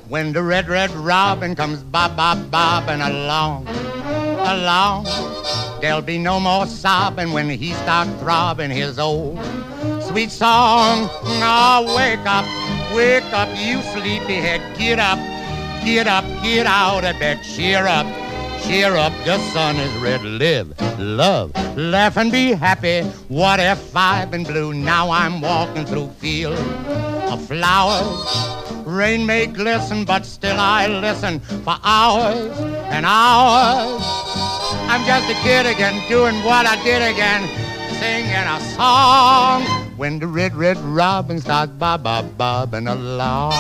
when the red, red robin comes bobbing along, along. There'll be no more sobbing when he starts throbbing his old sweet song. Oh, wake up, you sleepyhead. Get up, get up, get out of bed. Cheer up, the sun is red. Live, love, laugh and be happy. What if I've been blue? Now I'm walking through fields of flowers. Rain may glisten, but still I listen for hours and hours. I'm just a kid again, doing what I did again, singing a song when the red, red robin starts bobbing along.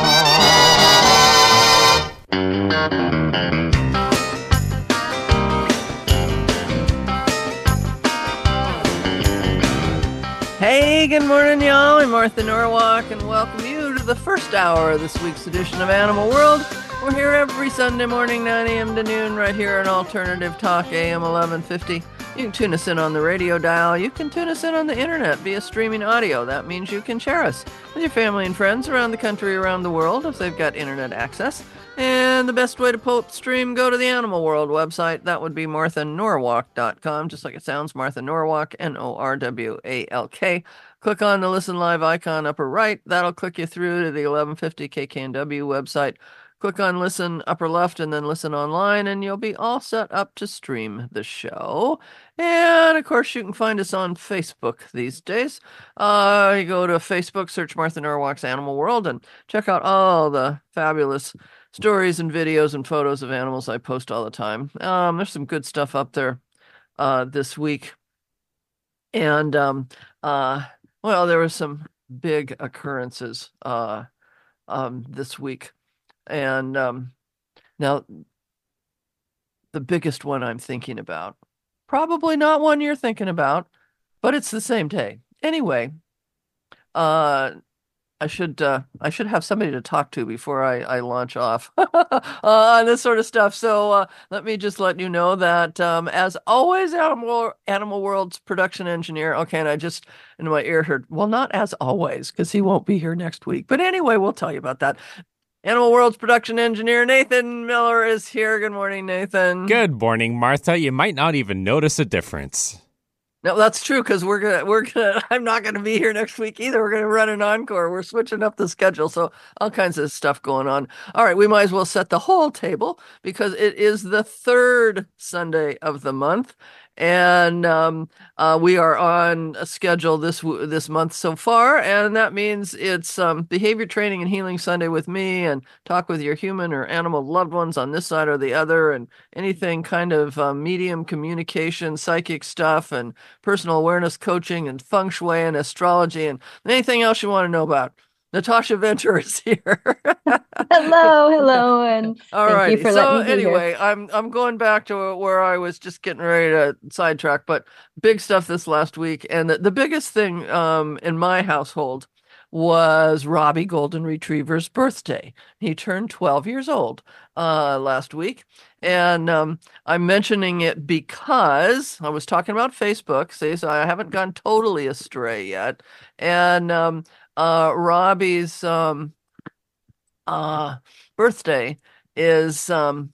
Hey, good morning, y'all. I'm Martha Norwalk, and welcome you to the first hour of this week's edition of Animal World. We're here every Sunday morning, 9 a.m. to noon, right here on Alternative Talk, AM 1150. You can tune us in on the radio dial. You can tune us in on the internet via streaming audio. That means you can share us with your family and friends around the country, around the world, if they've got internet access. And the best way to pull up the stream, go to the Animal World website. That would be marthanorwalk.com, just like it sounds, Martha Norwalk, Norwalk. Click on the Listen Live icon upper right. That'll click you through to the 1150 KKNW website. Click on Listen upper left and then Listen Online, and you'll be all set up to stream the show. And, of course, you can find us on Facebook these days. You go to Facebook, search Martha Norwalk's Animal World, and check out all the fabulous stories and videos and photos of animals I post all the time. There's some good stuff up there this week. And, well, there were some big occurrences this week. And now, the biggest one I'm thinking about, probably not one you're thinking about, but it's the same day. Anyway, I should have somebody to talk to before I launch off on this sort of stuff. So let me just let you know that, as always, Animal World's production engineer. Okay, and I just in my ear heard, well, not as always, because he won't be here next week. But anyway, we'll tell you about that. Animal World's production engineer, Nathan Miller, is here. Good morning, Nathan. Good morning, Martha. You might not even notice a difference. No, that's true, because I'm not gonna be here next week either. We're gonna run an encore. We're switching up the schedule, so all kinds of stuff going on. All right, we might as well set the whole table because it is the third Sunday of the month. And we are on a schedule this month so far, and that means it's Behavior Training and Healing Sunday with me, and talk with your human or animal loved ones on this side or the other, and anything kind of medium communication, psychic stuff, and personal awareness coaching, and feng shui and astrology, and anything else you want to know about. Natasha Venter is here. hello, and thank you for letting me be anyway, here. I'm going back to where I was just getting ready to sidetrack, but big stuff this last week, and the biggest thing in my household was Robbie Golden Retriever's birthday. He turned 12 years old last week, and I'm mentioning it because I was talking about Facebook, so I haven't gone totally astray yet, and Robbie's birthday is on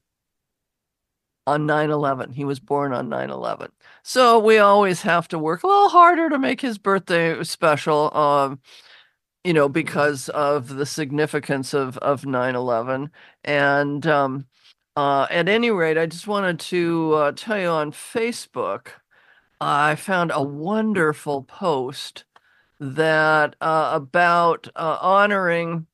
9/11. He was born on 9/11. So we always have to work a little harder to make his birthday special, because of the significance of 9/11. And at any rate, I just wanted to tell you on Facebook, I found a wonderful post that about honoring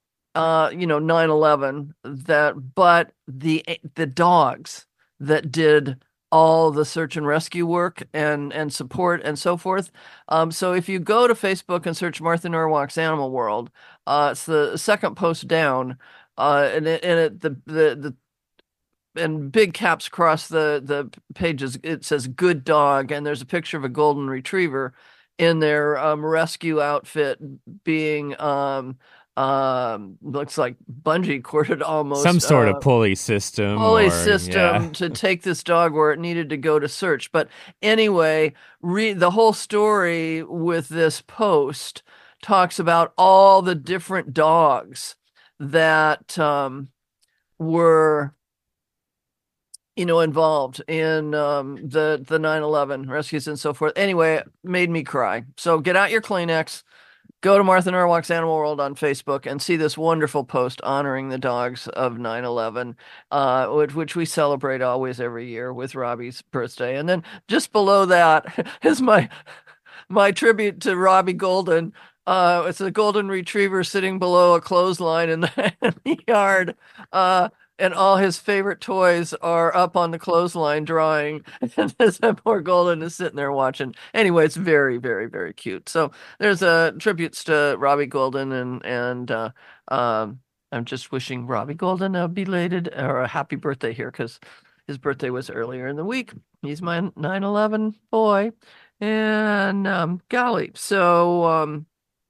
9/11, but the dogs that did all the search and rescue work and support and so forth. So if you go to Facebook and search Martha Norwalk's Animal World, it's the second post down, and the and big caps across the pages, it says "Good Dog," and there's a picture of a golden retriever in their rescue outfit being looks like bungee corded almost. Some sort of pulley system. To take this dog where it needed to go to search. But anyway, the whole story with this post talks about all the different dogs that were involved in the 9/11 rescues and so forth. Anyway, it made me cry. So get out your Kleenex, go to Martha Norwalk's Animal World on Facebook and see this wonderful post honoring the dogs of 9/11, which we celebrate always every year with Robbie's birthday. And then just below that is my tribute to Robbie Golden. It's a golden retriever sitting below a clothesline in the yard. And all his favorite toys are up on the clothesline drying. And this poor Golden is sitting there watching. Anyway, it's very, very, very cute. So there's tributes to Robbie Golden, and I'm just wishing Robbie Golden a belated or a happy birthday here because his birthday was earlier in the week. He's my 9/11 boy. And golly, so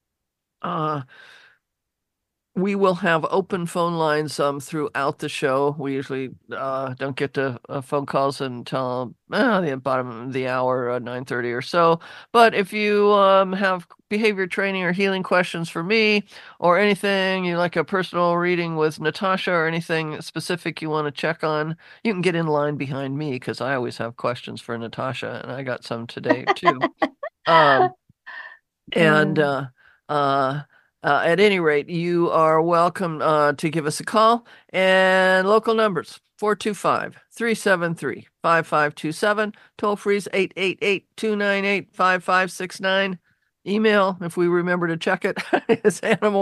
we will have open phone lines throughout the show. We usually don't get to phone calls until the bottom of the hour, 9:30 or so. But if you have behavior training or healing questions for me, or anything you like a personal reading with Natasha, or anything specific you want to check on, you can get in line behind me because I always have questions for Natasha, and I got some today too. At any rate, you are welcome to give us a call. And local numbers, 425-373-5527. Toll free is 888-298-5569. Email, if we remember to check it, is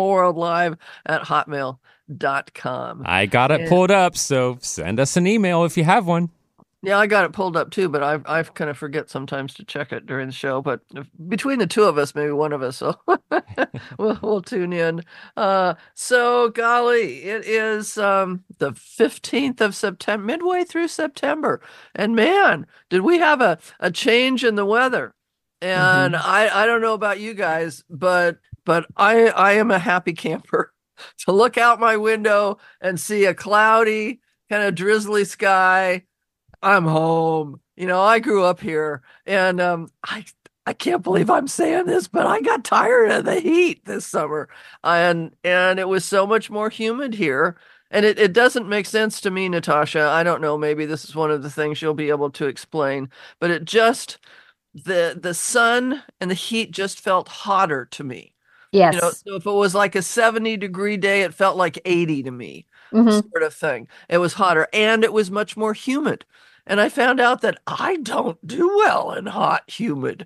animalworldlive@hotmail.com. I got it pulled up, so send us an email if you have one. Yeah, I got it pulled up too, but I kind of forget sometimes to check it during the show. But between the two of us, maybe one of us, we'll tune in. So golly, it is the 15th of September, midway through September, and man, did we have a change in the weather? And I don't know about you guys, but I am a happy camper to look out my window and see a cloudy, kind of drizzly sky. I'm home. I grew up here, and I can't believe I'm saying this, but I got tired of the heat this summer, and it was so much more humid here. And it doesn't make sense to me, Natasha. I don't know. Maybe this is one of the things you'll be able to explain, but it just the sun and the heat just felt hotter to me. Yes. So if it was like a 70-degree day, it felt like 80 to me, sort of thing. It was hotter, and it was much more humid. And I found out that I don't do well in hot, humid.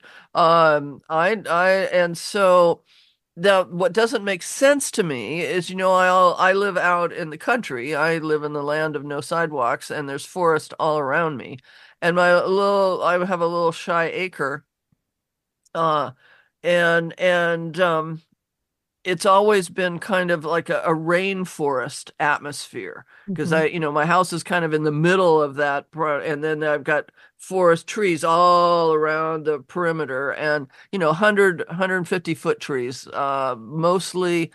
And so what doesn't make sense to me is, I live out in the country. I live in the land of no sidewalks, and there's forest all around me. And I have a little shy acre. And it's always been kind of like a rainforest atmosphere because my house is kind of in the middle of that, and then I've got forest trees all around the perimeter, and 150-foot trees, mostly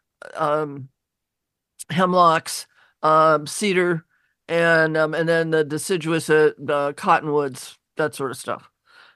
hemlocks, cedar, and then the deciduous cottonwoods, that sort of stuff,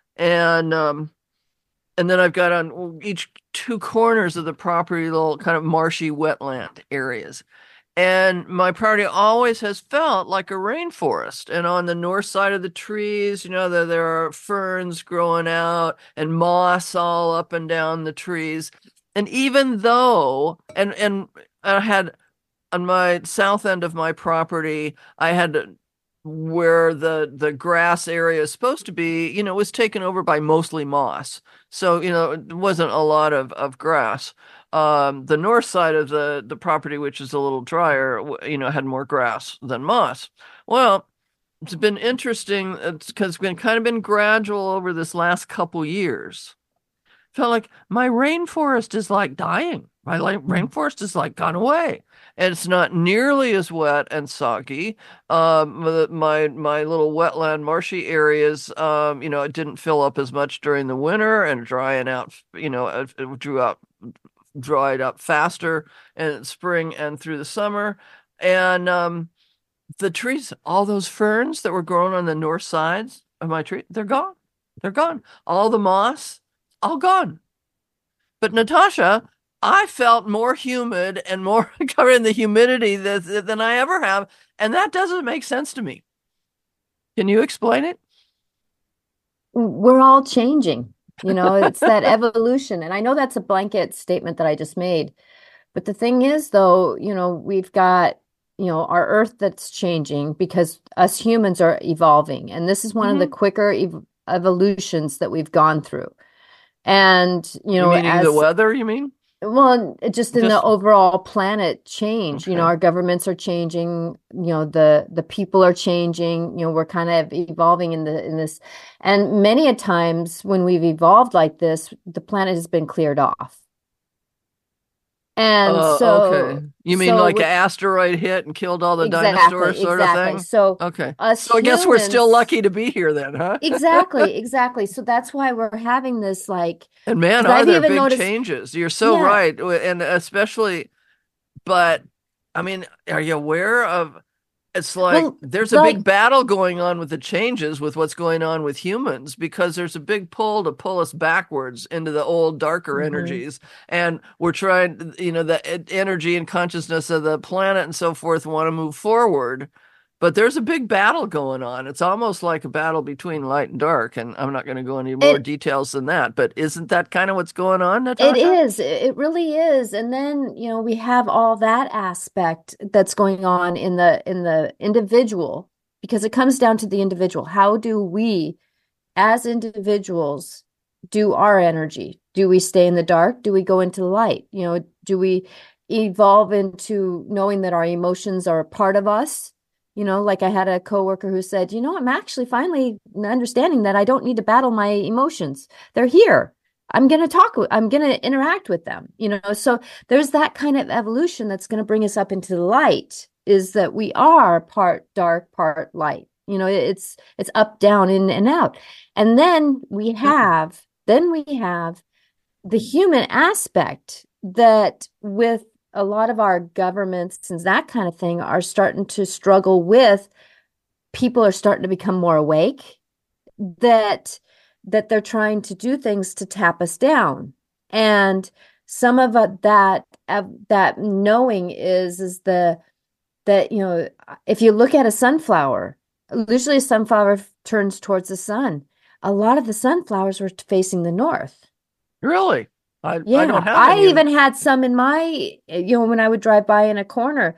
and then I've got on each two corners of the property little kind of marshy wetland areas. And my property always has felt like a rainforest. And on the north side of the trees, there are ferns growing out and moss all up and down the trees. And even though, and I had on my south end of my property, I had where the grass area is supposed to be, was taken over by mostly moss. So, it wasn't a lot of grass. The north side of the property, which is a little drier, had more grass than moss. Well, it's been interesting because it's been kind of been gradual over this last couple years. Felt like my rainforest is like dying. My rainforest is like gone away. And it's not nearly as wet and soggy. My little wetland marshy areas, it didn't fill up as much during the winter, and drying out, it dried up faster in spring and through the summer. And the trees, all those ferns that were growing on the north sides of my tree, they're gone. They're gone. All the moss, all gone. But Natasha, I felt more humid and more covered in the humidity than I ever have. And that doesn't make sense to me. Can you explain it? We're all changing. It's that evolution. And I know that's a blanket statement that I just made. But the thing is, though, we've got, our Earth that's changing because us humans are evolving. And this is one of the quicker evolutions that we've gone through. And, meaning the weather, you mean? Well, just in the overall planet change, okay. Our governments are changing, the people are changing, we're kind of evolving in this. And many a times when we've evolved like this, the planet has been cleared off. And okay. You mean like an asteroid hit and killed all the dinosaurs sort of thing? So okay. So I guess we're still lucky to be here then, huh? Exactly. So that's why we're having this and man, are there big changes? You're so right. And especially, but I mean, are you aware of it's like there's a big battle going on with the changes with what's going on with humans because there's a big pull to pull us backwards into the old darker energies. And we're trying, the energy and consciousness of the planet and so forth want to move forward. But there's a big battle going on. It's almost like a battle between light and dark. And I'm not going to go into more details than that. But isn't that kind of what's going on, Natasha? It is. It really is. And then, we have all that aspect that's going on in the individual, because it comes down to the individual. How do we, as individuals, do our energy? Do we stay in the dark? Do we go into the light? Do we evolve into knowing that our emotions are a part of us? Like I had a coworker who said, I'm actually finally understanding that I don't need to battle my emotions. They're here. I'm going to interact with them, so there's that kind of evolution that's going to bring us up into the light, is that we are part dark, part light. It's up, down, in and out. And then we have the human aspect that with a lot of our governments and that kind of thing are starting to struggle with. People are starting to become more awake, that they're trying to do things to tap us down. And some of that knowing is that, if you look at a sunflower, usually a sunflower turns towards the sun. A lot of the sunflowers were facing the north. Really? I don't have I even had some in my, when I would drive by in a corner.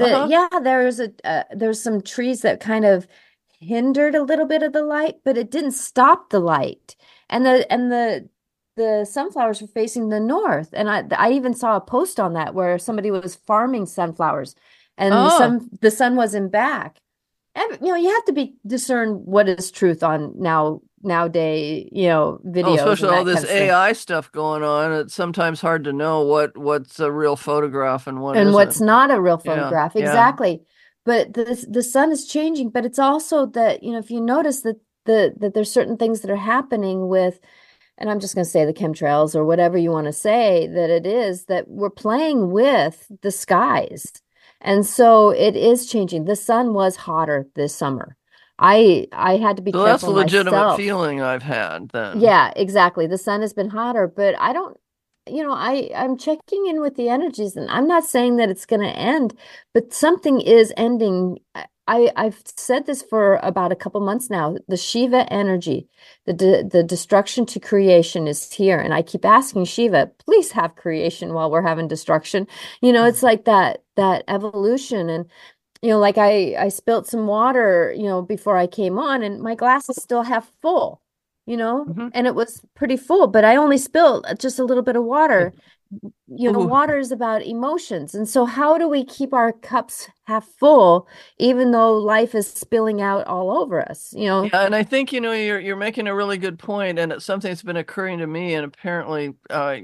There's some trees that kind of hindered a little bit of the light, but it didn't stop the light. And the sunflowers were facing the north. And I even saw a post on that where somebody was farming sunflowers, and the sun wasn't back. And you have to discern what is truth on nowadays, videos. Especially all this AI stuff going on. It's sometimes hard to know what's a real photograph and what's not a real photograph. Yeah, exactly. Yeah. But the sun is changing, but it's also that, if you notice that that there's certain things that are happening with, and I'm just going to say the chemtrails or whatever you want to say, that it is that we're playing with the skies. And so it is changing. The sun was hotter this summer. I had to be careful that's a legitimate myself. Feeling I've had then. Yeah, exactly. The sun has been hotter, but I don't, I'm checking in with the energies, and I'm not saying that it's going to end, but something is ending. I've said this for about a couple months now. The Shiva energy, the destruction to creation is here. And I keep asking Shiva, please have creation while we're having destruction. It's like that evolution. And, like I spilt some water, before I came on, and my glass is still half full, and it was pretty full, but I only spilled just a little bit of water. Water is about emotions. And so how do we keep our cups half full, even though life is spilling out all over us, Yeah, and I think, you're making a really good point, and it's something that's been occurring to me, and apparently,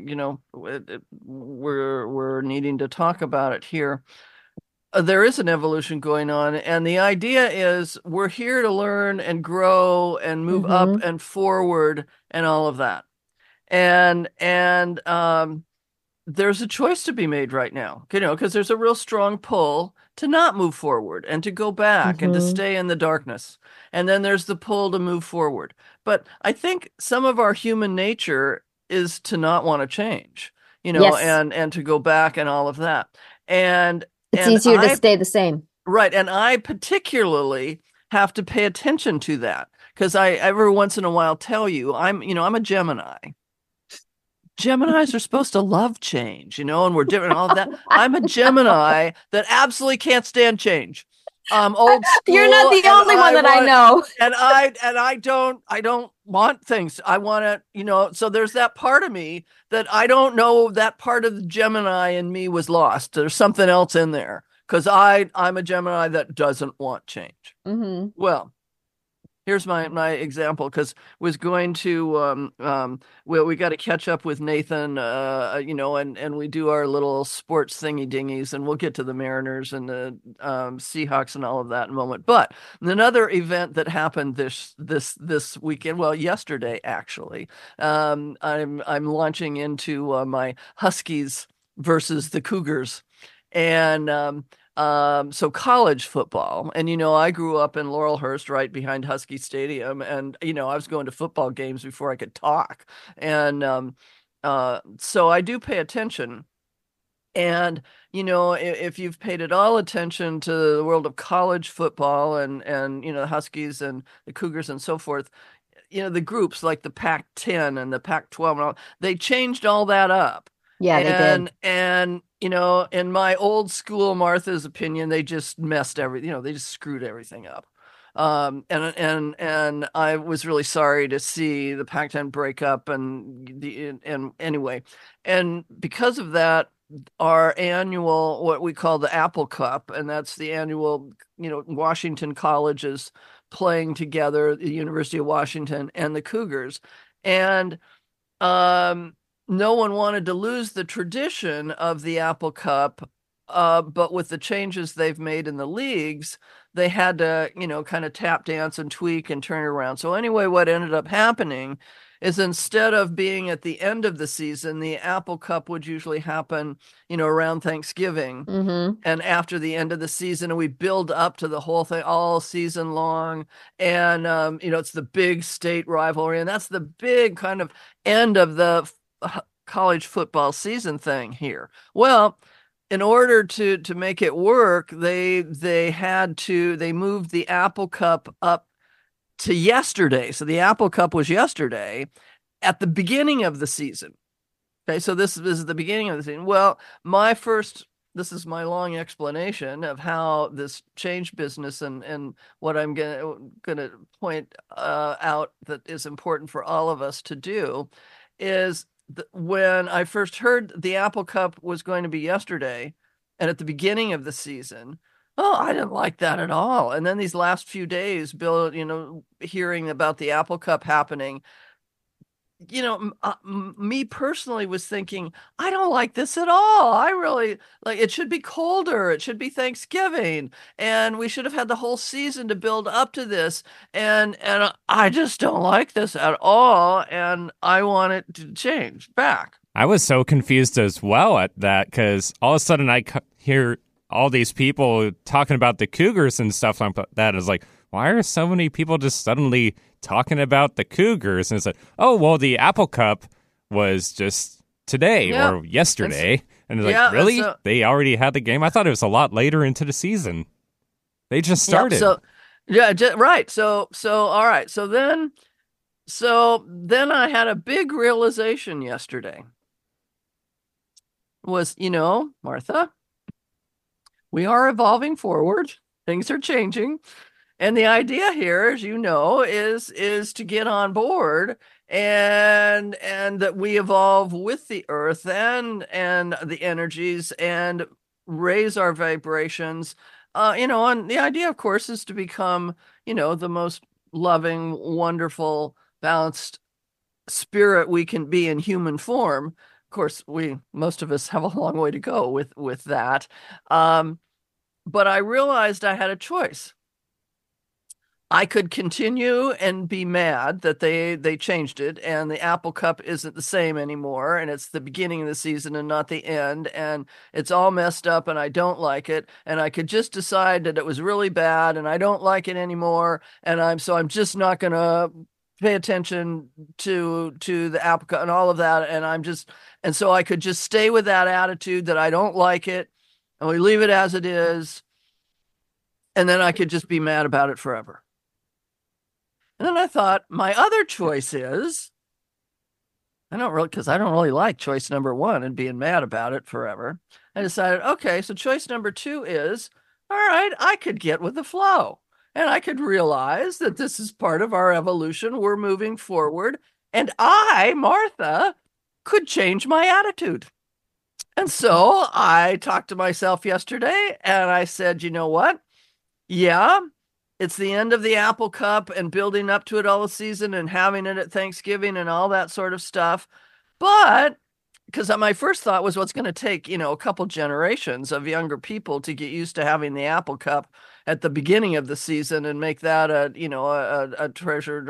we're needing to talk about it here. There is an evolution going on, and the idea is we're here to learn and grow and move up and forward and all of that. And there's a choice to be made right now, because there's a real strong pull to not move forward and to go back and to stay in the darkness. And then there's the pull to move forward. But I think some of our human nature is to not want to change. Yes. and to go back and all of that. And It's easier to stay the same. right, and I particularly have to pay attention to that because I every once in a while tell you I'm a Gemini. Geminis are supposed to love change, and we're different and all of that. I'm a Gemini that absolutely can't stand change. I'm old school. You're not the only one that I know. And I don't want things. I want to, so there's that part of me that I don't know, that part of the Gemini in me was lost. There's something else in there because I'm a Gemini that doesn't want change. Mm-hmm. Well, here's my example because was going to well, we got to catch up with Nathan, and we do our little sports thingy dingies, and we'll get to the Mariners and the Seahawks and all of that in a moment. But another event that happened this weekend, well, yesterday actually, I'm launching into my Huskies versus the Cougars, and so college football, and I grew up in Laurelhurst, right behind Husky Stadium, and I was going to football games before I could talk, and so I do pay attention. And if you've paid at all attention to the world of college football and the Huskies and the Cougars and so forth, the groups like the Pac-10 and the Pac-12 and all, they changed all that up. Yeah, they did. And in my old school Martha's opinion, they just messed everything, they just screwed everything up. And I was really sorry to see the Pac-10 break up and anyway, and because of that, our annual, what we call the Apple Cup, and that's the annual, Washington colleges playing together, the University of Washington and the Cougars. And no one wanted to lose the tradition of the Apple Cup, but with the changes they've made in the leagues, they had to, kind of tap dance and tweak and turn it around. So anyway, what ended up happening is instead of being at the end of the season, the Apple Cup would usually happen, around Thanksgiving. Mm-hmm. And after the end of the season, and we build up to the whole thing all season long. And, it's the big state rivalry. And that's the big kind of end of the college football season thing here. Well, in order to make it work, they moved the Apple Cup up to yesterday. So the Apple Cup was yesterday at the beginning of the season. Okay, so this is the beginning of the season. Well, this is my long explanation of how this change business and what I'm gonna point out that is important for all of us to do is when I first heard the Apple Cup was going to be yesterday and at the beginning of the season, I didn't like that at all. And then these last few days, Bill, hearing about the Apple Cup happening, me personally was thinking, I don't like this at all. I really it should be colder. It should be Thanksgiving. And we should have had the whole season to build up to this. And I just don't like this at all. And I want it to change back. I was so confused as well at that because all of a sudden I hear all these people talking about the Cougars and stuff like that. It's like, why are so many people just suddenly talking about the Cougars? And it's like, oh, well, the Apple Cup was just today or yesterday. And it's like, really? They already had the game? I thought it was a lot later into the season. They just started. Right. So, all right. So then I had a big realization yesterday was, Martha, we are evolving forward. Things are changing. And the idea here, as you know, is to get on board and that we evolve with the earth and the energies and raise our vibrations. And the idea, of course, is to become, the most loving, wonderful, balanced spirit we can be in human form. Of course, most of us have a long way to go with that. But I realized I had a choice. I could continue and be mad that they changed it and the Apple Cup isn't the same anymore and it's the beginning of the season and not the end and it's all messed up and I don't like it and I could just decide that it was really bad and I don't like it anymore and I'm just not gonna pay attention to the apple cup and all of that, and so I could just stay with that attitude that I don't like it, and we leave it as it is, and then I could just be mad about it forever. And then I thought, my other choice is, because I don't really like choice number one and being mad about it forever. I decided, okay, so choice number two is, all right, I could get with the flow and I could realize that this is part of our evolution. We're moving forward. And I, Martha, could change my attitude. And so I talked to myself yesterday and I said, you know what? Yeah, it's the end of the Apple Cup and building up to it all the season and having it at Thanksgiving and all that sort of stuff. But because my first thought was what's going to take, a couple generations of younger people to get used to having the Apple Cup at the beginning of the season and make that a treasured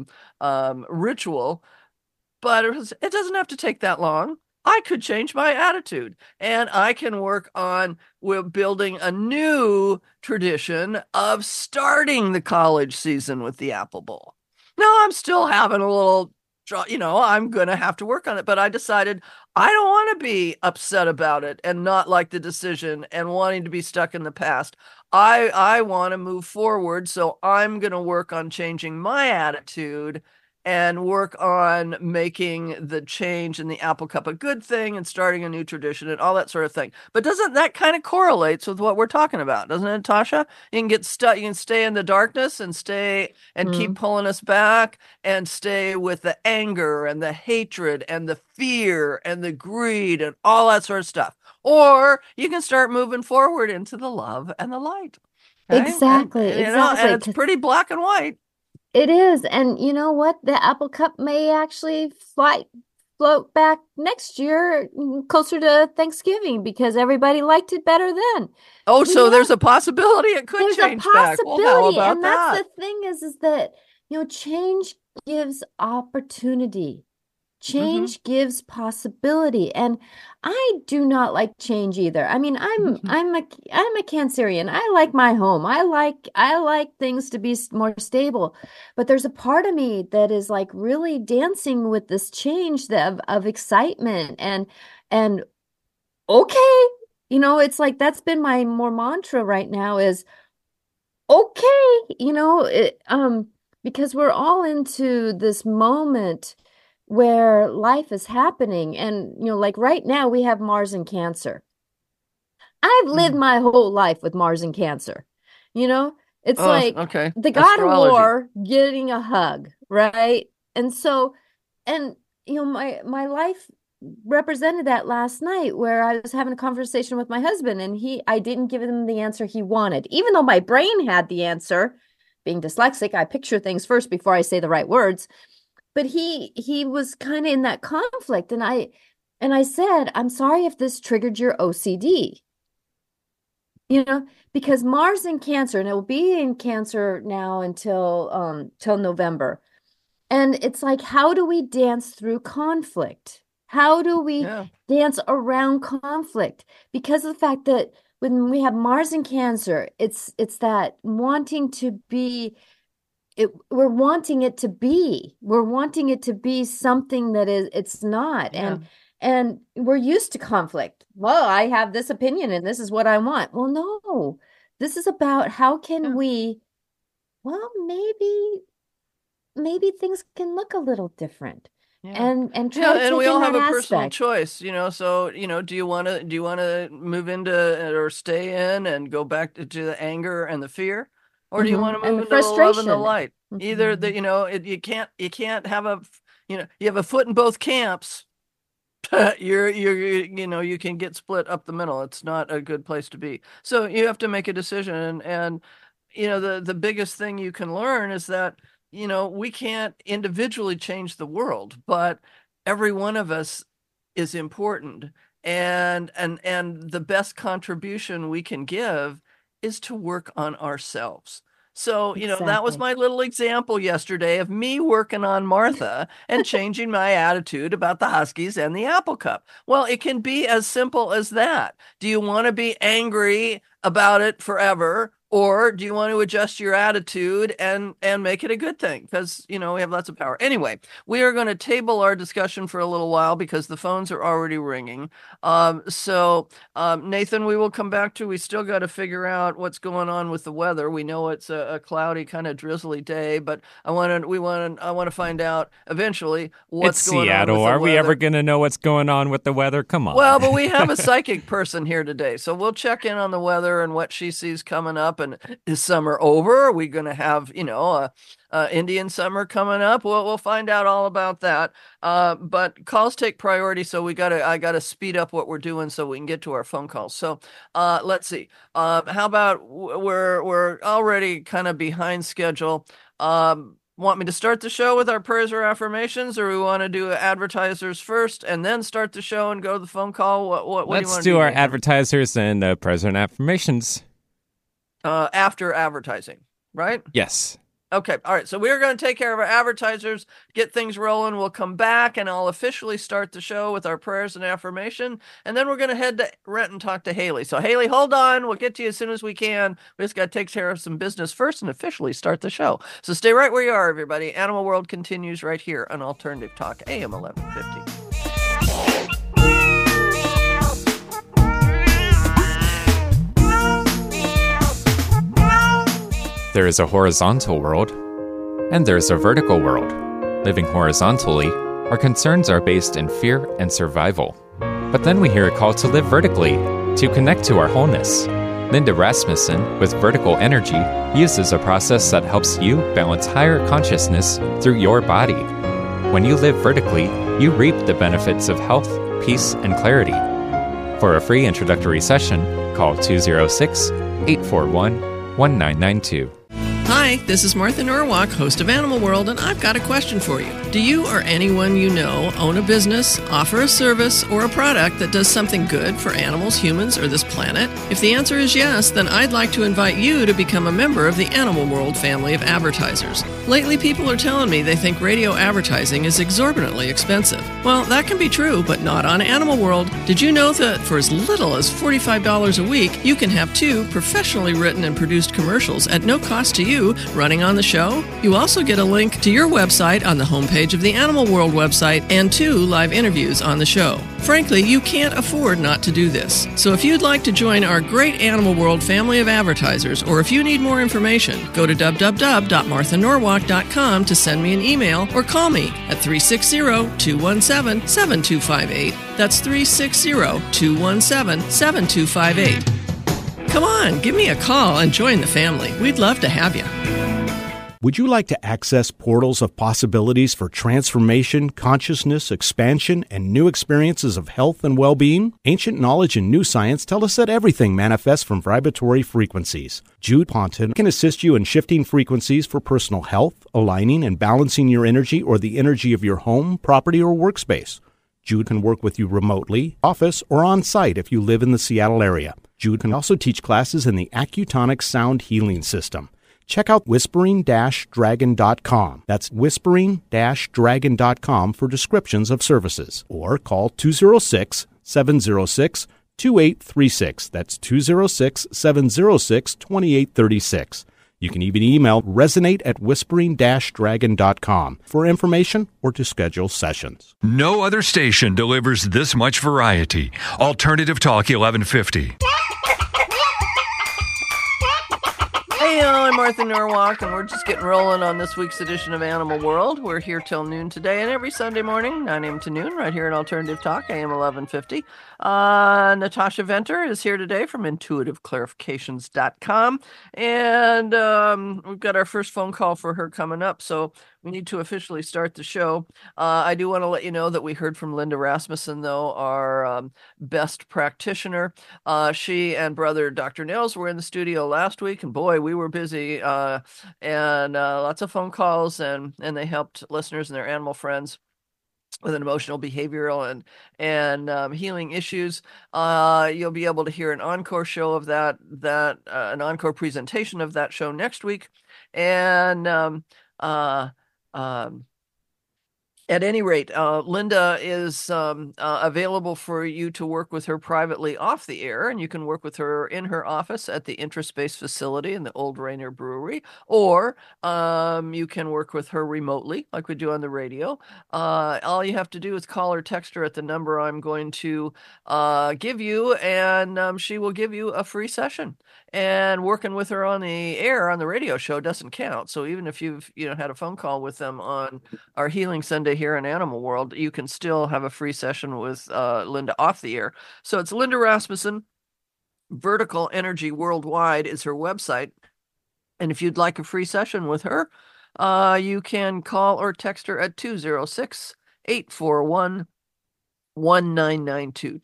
ritual. But it doesn't have to take that long. I could change my attitude and I can work on building a new tradition of starting the college season with the Apple Bowl. Now, I'm still having a little, I'm going to have to work on it, but I decided I don't want to be upset about it and not like the decision and wanting to be stuck in the past. I want to move forward, so I'm going to work on changing my attitude and work on making the change in the Apple Cup a good thing and starting a new tradition and all that sort of thing. But doesn't that kind of correlates with what we're talking about, doesn't it, Tasha? You can get stuck, you can stay in the darkness and stay and keep pulling us back and stay with the anger and the hatred and the fear and the greed and all that sort of stuff. Or you can start moving forward into the love and the light. Okay? Exactly, exactly. And it's pretty black and white. It is. And you know what? The Apple Cup may actually float back next year closer to Thanksgiving because everybody liked it better then. Oh, so there's a possibility it could There's change a possibility. back. Well, how about and that? That's the thing is that, change gives opportunity. Change gives possibility, and I do not like change either. I mean, I'm a Cancerian. I like my home. I like things to be more stable. But there's a part of me that is like really dancing with this change of excitement and okay, it's like that's been my more mantra right now is okay, because we're all into this moment where life is happening. And, like right now we have Mars and Cancer. I've lived my whole life with Mars and Cancer. It's okay. The God Astrology. of War getting a hug, right? And so, my life represented that last night where I was having a conversation with my husband and I didn't give him the answer he wanted, even though my brain had the answer. Being dyslexic, I picture things first before I say the right words. But he was kind of in that conflict. And I said, I'm sorry if this triggered your OCD. Because Mars in Cancer, and it will be in Cancer now until till November. And it's like, how do we dance through conflict? How do we dance around conflict? Because of the fact that when we have Mars in Cancer, it's that wanting to be we're wanting it to be. We're wanting it to be something that it's not. Yeah. And we're used to conflict. Well, I have this opinion and this is what I want. Well, no. This is about how can we, maybe things can look a little different. And try to take we all in have that a personal aspect. choice, so do you want to move into or stay in and go back to the anger and the fear? Or do you want to And move the into the love and the frustration. light? Either you can't have you have a foot in both camps. You can get split up the middle. It's not a good place to be. So you have to make a decision. And the biggest thing you can learn is that, we can't individually change the world, but every one of us is important. And the best contribution we can give is to work on ourselves. So, that was Exactly. my little example yesterday of me working on Martha and changing my attitude about the Huskies and the Apple Cup. Well, it can be as simple as that. Do you want to be angry about it forever? Or do you want to adjust your attitude and make it a good thing? Because, we have lots of power. Anyway, we are going to table our discussion for a little while because the phones are already ringing. Nathan, we will come back to. We still got to figure out what's going on with the weather. We know it's a cloudy, kind of drizzly day, but I want to find out eventually what's going Seattle. on with the Are we weather. ever going to know what's going on with the weather? Come on. Well, but we have a psychic person here today, so we'll check in on the weather and what she sees coming up. And is summer over? Are we going to have, Indian summer coming up? We'll find out all about that. But calls take priority, so I gotta speed up what we're doing so we can get to our phone calls. So let's see. How about we're already kind of behind schedule. Want me to start the show with our prayers or affirmations, or we want to do advertisers first and then start the show and go to the phone call? What do you want to do? Let's do our advertisers and prayers and affirmations. After advertising, right? Yes. Okay. All right. So we're going to take care of our advertisers, get things rolling. We'll come back and I'll officially start the show with our prayers and affirmation. And then we're going to head to Rent and talk to Haley. So Haley, hold on. We'll get to you as soon as we can. We just got to take care of some business first and officially start the show. So stay right where you are, everybody. Animal World continues right here on Alternative Talk, AM 1150. There is a horizontal world, and there is a vertical world. Living horizontally, our concerns are based in fear and survival. But then we hear a call to live vertically, to connect to our wholeness. Linda Rasmussen, with Vertical Energy, uses a process that helps you balance higher consciousness through your body. When you live vertically, you reap the benefits of health, peace, and clarity. For a free introductory session, call 206-841-1992. Hi, this is Martha Norwalk, host of Animal World, and I've got a question for you. Do you or anyone you know own a business, offer a service, or a product that does something good for animals, humans, or this planet? If the answer is yes, then I'd like to invite you to become a member of the Animal World family of advertisers. Lately, people are telling me they think radio advertising is exorbitantly expensive. Well, that can be true, but not on Animal World. Did you know that for as little as $45 a week, you can have 2 professionally written and produced commercials at no cost to you running on the show? You also get a link to your website on the homepage of the Animal World website and 2 live interviews on the show. Frankly, you can't afford not to do this. So if you'd like to join our great Animal World family of advertisers, or if you need more information, go to www.marthanorwalk.com to send me an email or call me at 360-217-7258. That's 360-217-7258. Come on, give me a call and join the family. We'd love to have you. Would you like to access portals of possibilities for transformation, consciousness, expansion, and new experiences of health and well-being? Ancient knowledge and new science tell us that everything manifests from vibratory frequencies. Jude Ponton can assist you in shifting frequencies for personal health, aligning and balancing your energy or the energy of your home, property, or workspace. Jude can work with you remotely, office, or on-site if you live in the Seattle area. Jude can also teach classes in the Accutonic Sound Healing System. Check out whispering-dragon.com. That's whispering-dragon.com for descriptions of services. Or call 206-706-2836. That's 206-706-2836. You can even email resonate@whispering-dragon.com for information or to schedule sessions. No other station delivers this much variety. Alternative Talk 1150. Hey, I'm Martha Norwalk, and we're just getting rolling on this week's edition of Animal World. We're here till noon today, and every Sunday morning, 9 a.m. to noon, right here at Alternative Talk, AM 1150. Natasha Venter is here today from intuitiveclarifications.com, and we've got our first phone call for her coming up, so we need to officially start the show. I do want to let you know that we heard from Linda Rasmussen, though, our best practitioner. She and brother Dr. Nails were in the studio last week, and boy, we were busy, and lots of phone calls, and they helped listeners and their animal friends with an emotional, behavioral, and healing issues. You'll be able to hear an encore show of that an encore presentation of that show next week, and At any rate, Linda is available for you to work with her privately off the air, and you can work with her in her office at the Intraspace facility in the Old Rainier Brewery, or you can work with her remotely, like we do on the radio. All you have to do is call or text her at the number I'm going to give you, and she will give you a free session. And working with her on the air on the radio show doesn't count. So even if you've had a phone call with them on our Healing Sunday here in Animal World, you can still have a free session with Linda off the air. So it's Linda Rasmussen. Vertical Energy Worldwide is her website. And if you'd like a free session with her, you can call or text her at 206-841 1992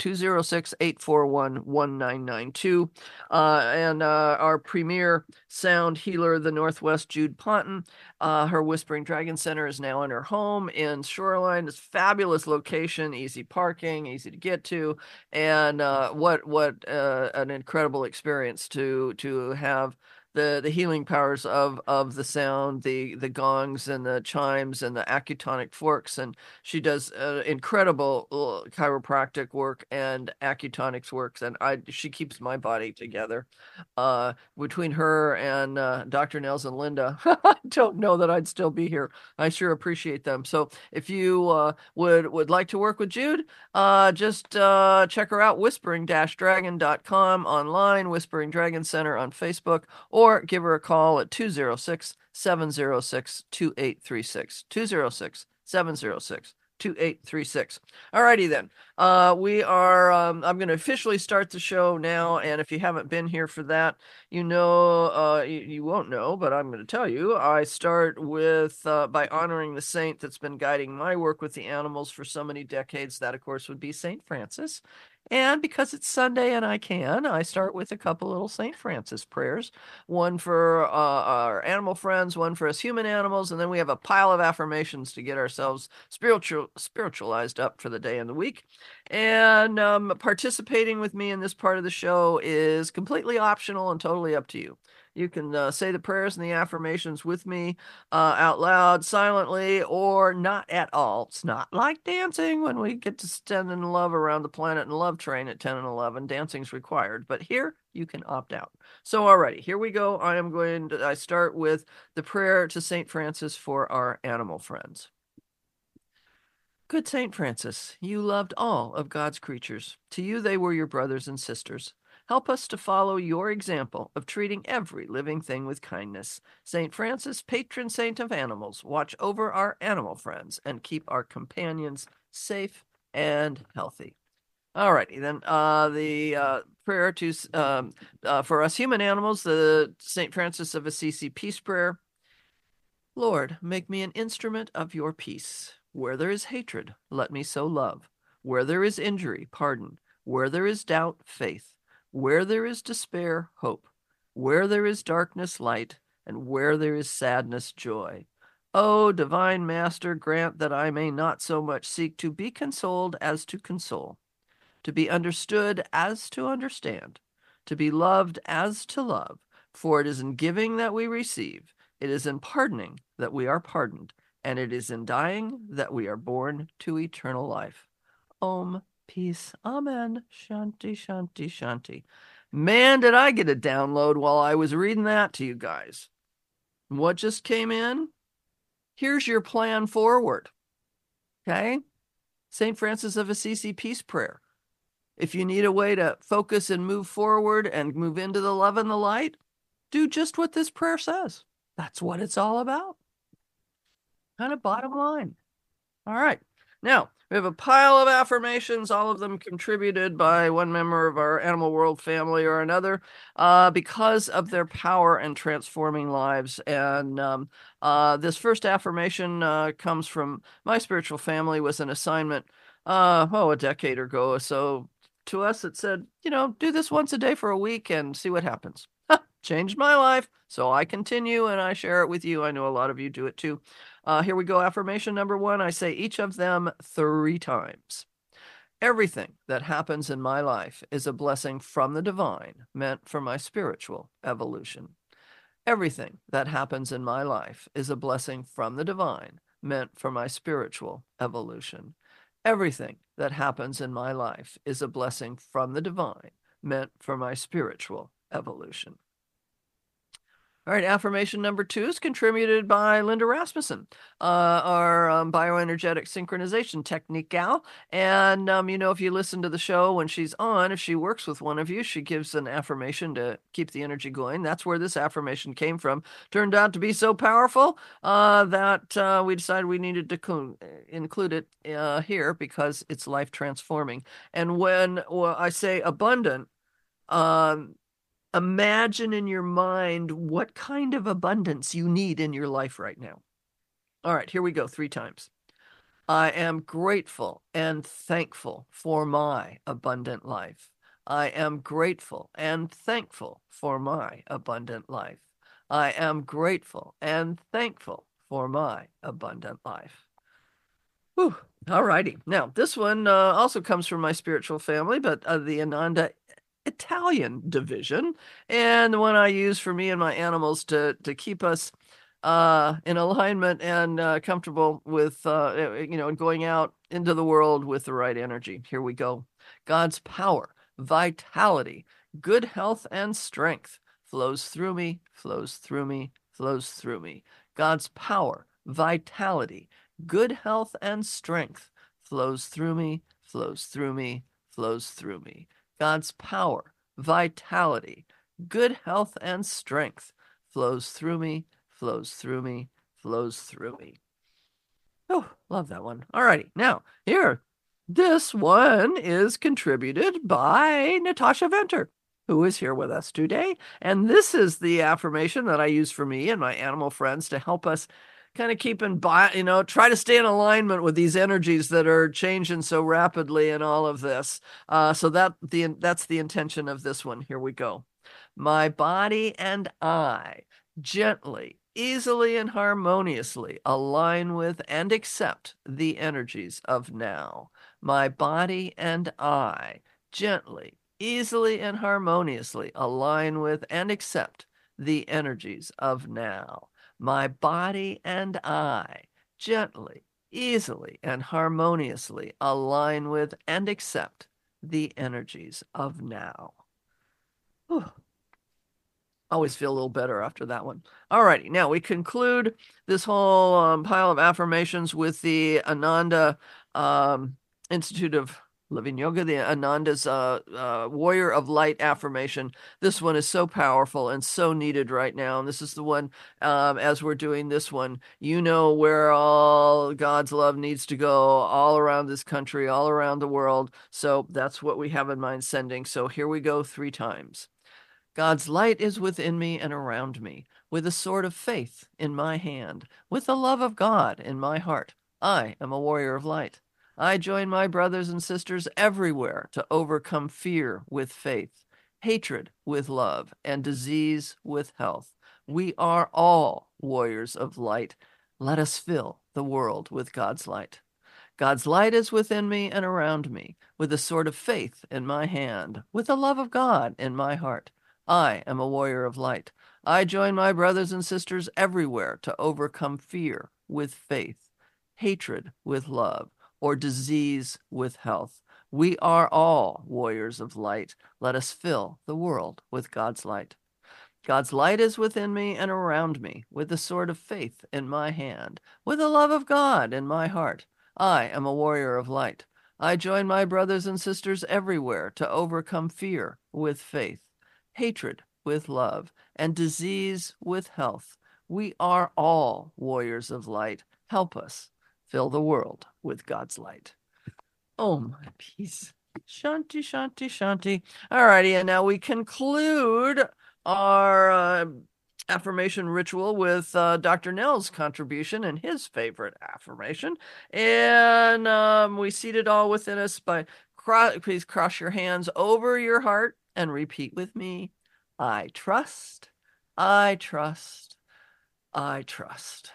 206-841-1992. And our premier sound healer, the Northwest, Jude Ponton, her Whispering Dragon Center is now in her home in Shoreline. It's a fabulous location, easy parking, easy to get to, and what an incredible experience to have the healing powers of the sound, the gongs and the chimes and the acutonic forks. And she does incredible chiropractic work and acutonics works, and she keeps my body together. Between her and Dr. Nels and Linda, I don't know that I'd still be here. I sure appreciate them. So if you would like to work with Jude, just check her out, whispering-dragon.com online, Whispering Dragon Center on Facebook, or give her a call at 206-706-2836. 206-706-2836. Alrighty then. We are, I'm going to officially start the show now, and if you haven't been here for that, you won't know, but I'm going to tell you. I start with, by honoring the saint that's been guiding my work with the animals for so many decades. That, of course, would be St. Francis. And because it's Sunday and I start with a couple little St. Francis prayers, one for our animal friends, one for us human animals, and then we have a pile of affirmations to get ourselves spiritualized up for the day and the week. And participating with me in this part of the show is completely optional and totally up to you. You can say the prayers and the affirmations with me out loud, silently, or not at all. It's not like dancing when we get to stand in love around the planet and love train at 10 and 11. Dancing's required, but here you can opt out. So alrighty, here we go. I start with the prayer to St. Francis for our animal friends. Good St. Francis, you loved all of God's creatures. To you they were your brothers and sisters. Help us to follow your example of treating every living thing with kindness. St. Francis, patron saint of animals, watch over our animal friends and keep our companions safe and healthy. All righty, then the prayer to for us human animals, the St. Francis of Assisi Peace Prayer. Lord, make me an instrument of your peace. Where there is hatred, let me sow love. Where there is injury, pardon. Where there is doubt, faith. Where there is despair, hope. Where there is darkness, light. And where there is sadness, joy. O divine Master, grant that I may not so much seek to be consoled as to console, to be understood as to understand, to be loved as to love. For it is in giving that we receive, it is in pardoning that we are pardoned, and it is in dying that we are born to eternal life. Om. Peace. Amen. Shanti, shanti, shanti. Man, did I get a download while I was reading that to you guys. What just came in? Here's your plan forward. Okay? St. Francis of Assisi Peace Prayer. If you need a way to focus and move forward and move into the love and the light, do just what this prayer says. That's what it's all about. Kind of bottom line. All right. Now, we have a pile of affirmations, all of them contributed by one member of our Animal World family or another, because of their power and transforming lives. And this first affirmation comes from my spiritual family, was an assignment, a decade ago or so. To us, it said, do this once a day for a week and see what happens. Changed my life, so I continue and I share it with you. I know a lot of you do it too. Here we go. Affirmation number 1. I say each of them 3 times. Everything that happens in my life is a blessing from the divine, meant for my spiritual evolution. Everything that happens in my life is a blessing from the divine, meant for my spiritual evolution. Everything that happens in my life is a blessing from the divine, meant for my spiritual evolution. All right, affirmation number 2 is contributed by Linda Rasmussen, our bioenergetic synchronization technique gal. And, if you listen to the show when she's on, if she works with one of you, she gives an affirmation to keep the energy going. That's where this affirmation came from. Turned out to be so powerful that we decided we needed to include it here because it's life transforming. And when I say abundant, imagine in your mind what kind of abundance you need in your life right now. All right, here we go 3 times. I am grateful and thankful for my abundant life. I am grateful and thankful for my abundant life. I am grateful and thankful for my abundant life. Whew. All righty. Now, this one also comes from my spiritual family, but the Ananda Italian division, and the one I use for me and my animals to keep us in alignment and comfortable with going out into the world with the right energy. Here we go. God's power, vitality, good health, and strength flows through me, flows through me, flows through me. God's power, vitality, good health, and strength flows through me, flows through me, flows through me. God's power, vitality, good health, and strength flows through me, flows through me, flows through me. Oh, love that one. All righty. Now, here, this one is contributed by Natasha Venter, who is here with us today. And this is the affirmation that I use for me and my animal friends to help us kind of try to stay in alignment with these energies that are changing so rapidly in all of this. So that's the intention of this one. Here we go. My body and I gently, easily, and harmoniously align with and accept the energies of now. My body and I gently, easily, and harmoniously align with and accept the energies of now. My body and I gently, easily, and harmoniously align with and accept the energies of now. Whew. Always feel a little better after that one. All righty, now we conclude this whole pile of affirmations with the Ananda Institute of Living Yoga, the Ananda's Warrior of Light affirmation. This one is so powerful and so needed right now. And this is the one, as we're doing this one, where all God's love needs to go all around this country, all around the world. So that's what we have in mind sending. So here we go 3 times. God's light is within me and around me, with a sword of faith in my hand, with the love of God in my heart. I am a warrior of light. I join my brothers and sisters everywhere to overcome fear with faith, hatred with love, and disease with health. We are all warriors of light. Let us fill the world with God's light. God's light is within me and around me, with the sword of faith in my hand, with the love of God in my heart. I am a warrior of light. I join my brothers and sisters everywhere to overcome fear with faith, hatred with love, or disease with health. We are all warriors of light. Let us fill the world with God's light. God's light is within me and around me, with the sword of faith in my hand, with the love of God in my heart. I am a warrior of light. I join my brothers and sisters everywhere to overcome fear with faith, hatred with love, and disease with health. We are all warriors of light. Help us fill the world with God's light. Oh, my peace. Shanti, shanti, shanti. All righty, and now we conclude our affirmation ritual with Dr. Nell's contribution and his favorite affirmation. And we seat it all within us by, please cross your hands over your heart and repeat with me. I trust, I trust, I trust.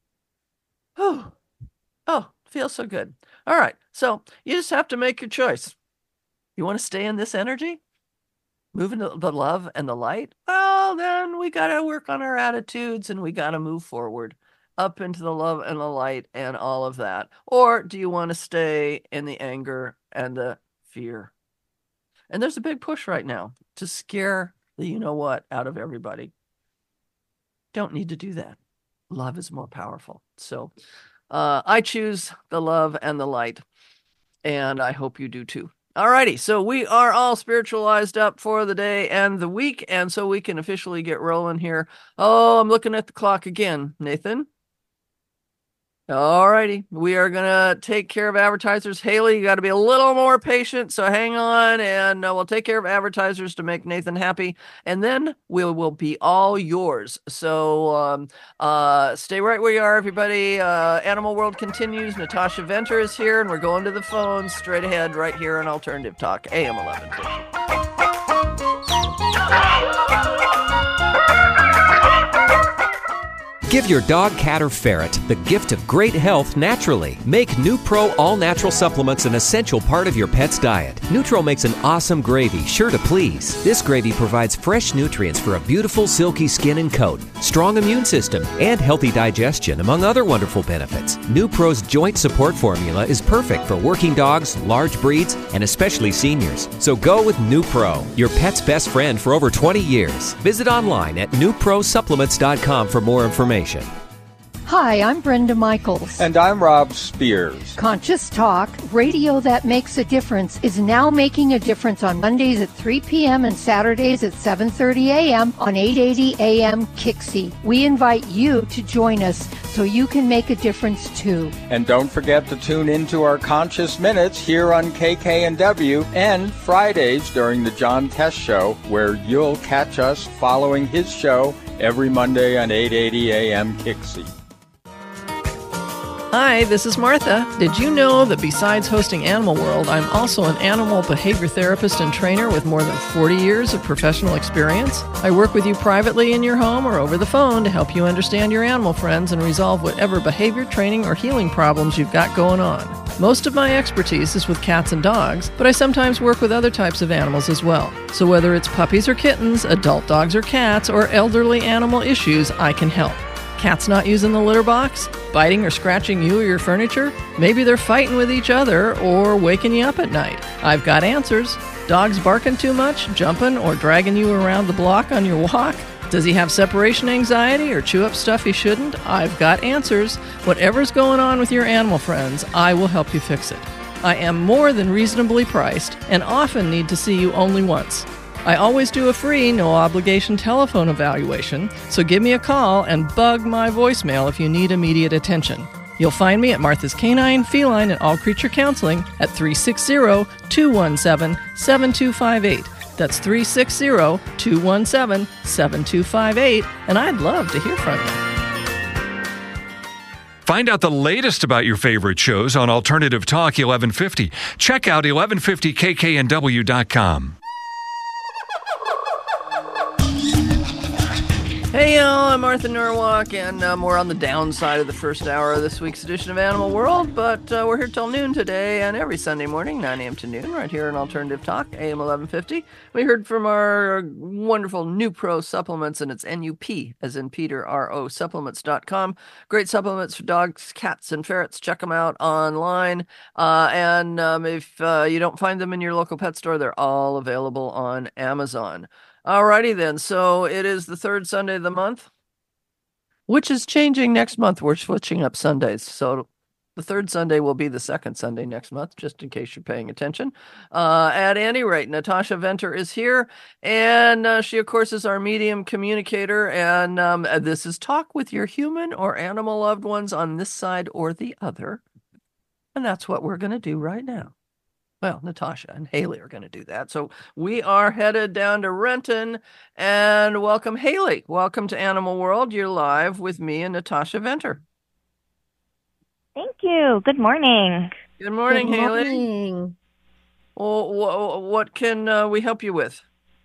Oh, feels so good. All right, so you just have to make your choice. You want to stay in this energy? Move into the love and the light? Well, then we got to work on our attitudes and we got to move forward. up into the love and the light and all of that? Or do you want to stay in the anger and the fear? And there's a big push right now to scare the you-know-what out of everybody. Don't need to do that. Love is more powerful. So I choose the love and the light, and I hope you do too. Alrighty, so we are all spiritualized up for the day and the week, and so we can officially get rolling here. Oh, I'm looking at the clock again, Nathan. Alrighty, we are gonna take care of advertisers. Haley, you got to be a little more patient, so hang on, and we'll take care of advertisers to make Nathan happy, and then we will be all yours. So stay right where you are, everybody. Animal World continues. Natasha Venter is here, and we're going to the phones straight ahead right here on Alternative Talk, AM 1150. Give your dog, cat, or ferret the gift of great health naturally. Make NuPro all-natural supplements an essential part of your pet's diet. Nutro makes an awesome gravy, sure to please. This gravy provides fresh nutrients for a beautiful, silky skin and coat, strong immune system, and healthy digestion, among other wonderful benefits. NuPro's joint support formula is perfect for working dogs, large breeds, and especially seniors. So go with NuPro, your pet's best friend for over 20 years. Visit online at NuProSupplements.com for more information. Hi, I'm Brenda Michaels. And I'm Rob Spears. Conscious Talk, radio that makes a difference, is now making a difference on Mondays at 3 p.m. and Saturdays at 7:30 a.m. on 880 a.m. Kixie. We invite you to join us so you can make a difference too. And don't forget to tune into our Conscious Minutes here on KKNW and Fridays during the John Test Show, where you'll catch us following his show every Monday on 880 a.m. Kixie. Hi, this is Martha. Did you know that besides hosting Animal World, I'm also an animal behavior therapist and trainer with more than 40 years of professional experience? I work with you privately in your home or over the phone to help you understand your animal friends and resolve whatever behavior training or healing problems you've got going on. Most of my expertise is with cats and dogs, but I sometimes work with other types of animals as well. So whether it's puppies or kittens, adult dogs or cats, or elderly animal issues, I can help. Cats not using the litter box? Biting or scratching you or your furniture? Maybe they're fighting with each other or waking you up at night. I've got answers. Dogs barking too much, jumping, or dragging you around the block on your walk? Does he have separation anxiety or chew up stuff he shouldn't? I've got answers. Whatever's going on with your animal friends, I will help you fix it. I am more than reasonably priced and often need to see you only once. I always do a free, no-obligation telephone evaluation, so give me a call and bug my voicemail if you need immediate attention. You'll find me at Martha's Canine, Feline, and All Creature Counseling at 360-217-7258. That's 360-217-7258, and I'd love to hear from you. Find out the latest about your favorite shows on Alternative Talk 1150. Check out 1150kknw.com. Hey y'all, I'm Martha Norwalk, and we're on the downside of the first hour of this week's edition of Animal World, but we're here till noon today and every Sunday morning, 9 a.m. to noon, right here on Alternative Talk, AM 1150. We heard from our wonderful NuPro supplements, and it's N-U-P, as in Peter, R-O, supplements.com. Great supplements for dogs, cats, and ferrets. Check them out online, and if you don't find them in your local pet store, they're all available on Amazon. Alrighty then, so it is the third Sunday of the month, which is changing next month. We're switching up Sundays, so the third Sunday will be the second Sunday next month, just in case you're paying attention. At any rate, Natasha Venter is here, and she, of course, is our medium communicator, and this is Talk with Your Human or Animal Loved Ones on this side or the other, and that's what we're going to do right now. Well, Natasha and Haley are going to do that. So we are headed down to Renton and welcome Haley. Welcome to Animal World. You're live with me and Natasha Venter. Thank you. Good morning. Good morning, Good Haley. morning. Well, what can we help you with?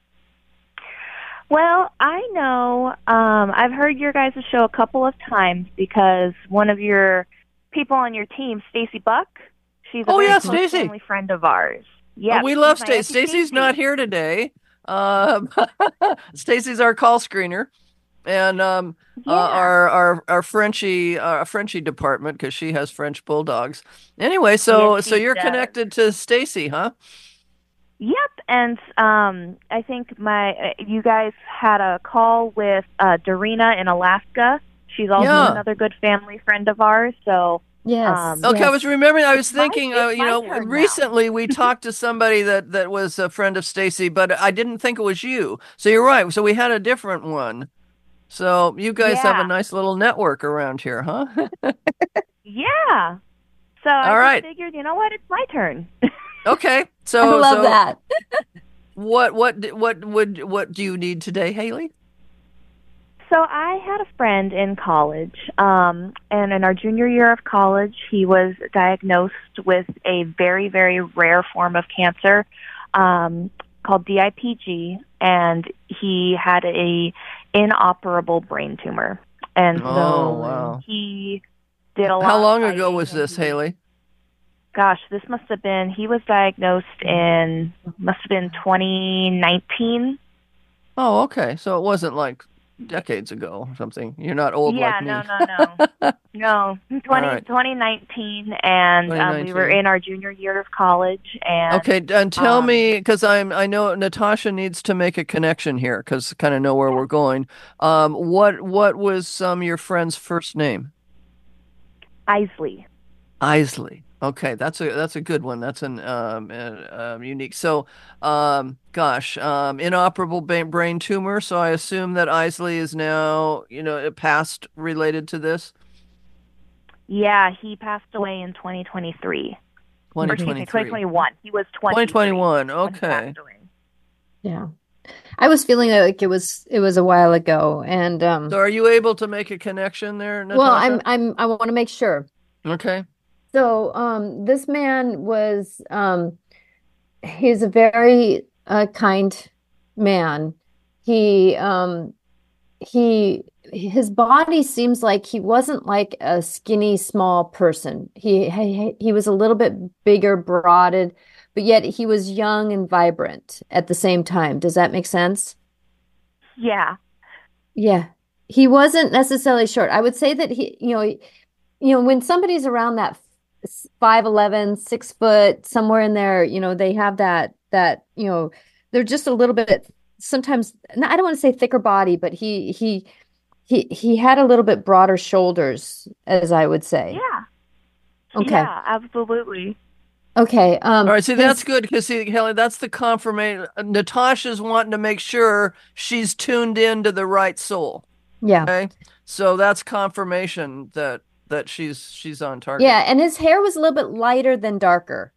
Well, I know I've heard your guys' show a couple of times because one of your people on your team, Stacy Buck, she's a very close family friend of ours. Yeah, we love Stacy. Stacy's not here today. Stacy's our call screener. and our Frenchie department, because she has French bulldogs. Anyway, so you're connected to Stacy, huh? Yep, and I think you guys had a call with Dorina in Alaska. She's also another good family friend of ours. So yes. Okay, yes. I was thinking, recently we talked to somebody that was a friend of Stacy, but I didn't think it was you. So you're right. So we had a different one. So you guys have a nice little network around here, huh? Yeah. So I figured, you know what? It's my turn. Okay. So I love that. What do you need today, Haley? So I had a friend in college, and in our junior year of college, he was diagnosed with a very, very rare form of cancer called DIPG, and he had a inoperable brain tumor. And he did a lot. How long ago was this, Haley? Gosh, this must have been, he was diagnosed in 2019. Oh, okay. So it wasn't like decades ago or something. You're not old like me. No. 2019, and we were in our junior year of college. And okay, and tell me, because I know Natasha needs to make a connection here, because I kind of know where we're going. What was your friend's first name? Isley. Okay, that's a good one. That's an unique. So, inoperable brain tumor. So I assume that Isley is now, past related to this. Yeah, he passed away in 2023. 2021. He was 2021. Okay. Yeah. I was feeling like it was a while ago, and so are you able to make a connection there, Natasha? Well, I want to make sure. Okay. So, this man was, he's a very kind man. His body seems like he wasn't like a skinny, small person. He was a little bit bigger, broaded, but yet he was young and vibrant at the same time. Does that make sense? Yeah. Yeah. He wasn't necessarily short. I would say that when somebody's around that 5'11", 6 foot, somewhere in there, they have that, they're just a little bit, sometimes, I don't want to say thicker body, but he had a little bit broader shoulders, as I would say. Yeah. Okay. Yeah, absolutely. Okay. All right. See, that's good, because Haley, that's the confirmation. Natasha's wanting to make sure she's tuned in to the right soul. Yeah. Okay. So that's confirmation that she's on target. Yeah, and his hair was a little bit lighter than darker.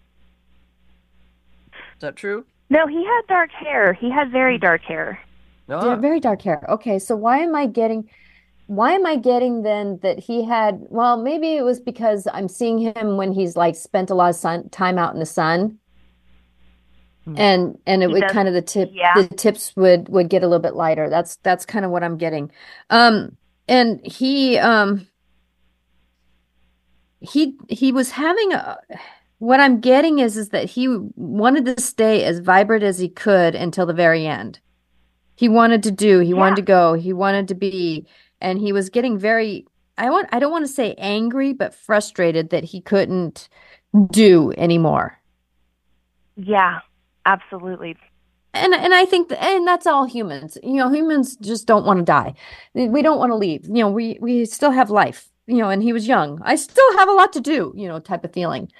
Is that true? No, he had dark hair. He had very dark hair. Yeah, very dark hair. Okay, so why am I getting then that he had, well, maybe it was because I'm seeing him when he's like spent a lot of time out in the sun. And it would kind of the tips would get a little bit lighter. That's kind of what I'm getting. And he was having what I'm getting is that he wanted to stay as vibrant as he could until the very end. He wanted to wanted to go, he wanted to be, and he was getting very, I don't want to say angry, but frustrated that he couldn't do anymore. Yeah, absolutely. And I think and that's all humans. Humans just don't want to die. We don't want to leave. We still have life. And he was young. I still have a lot to do, type of feeling.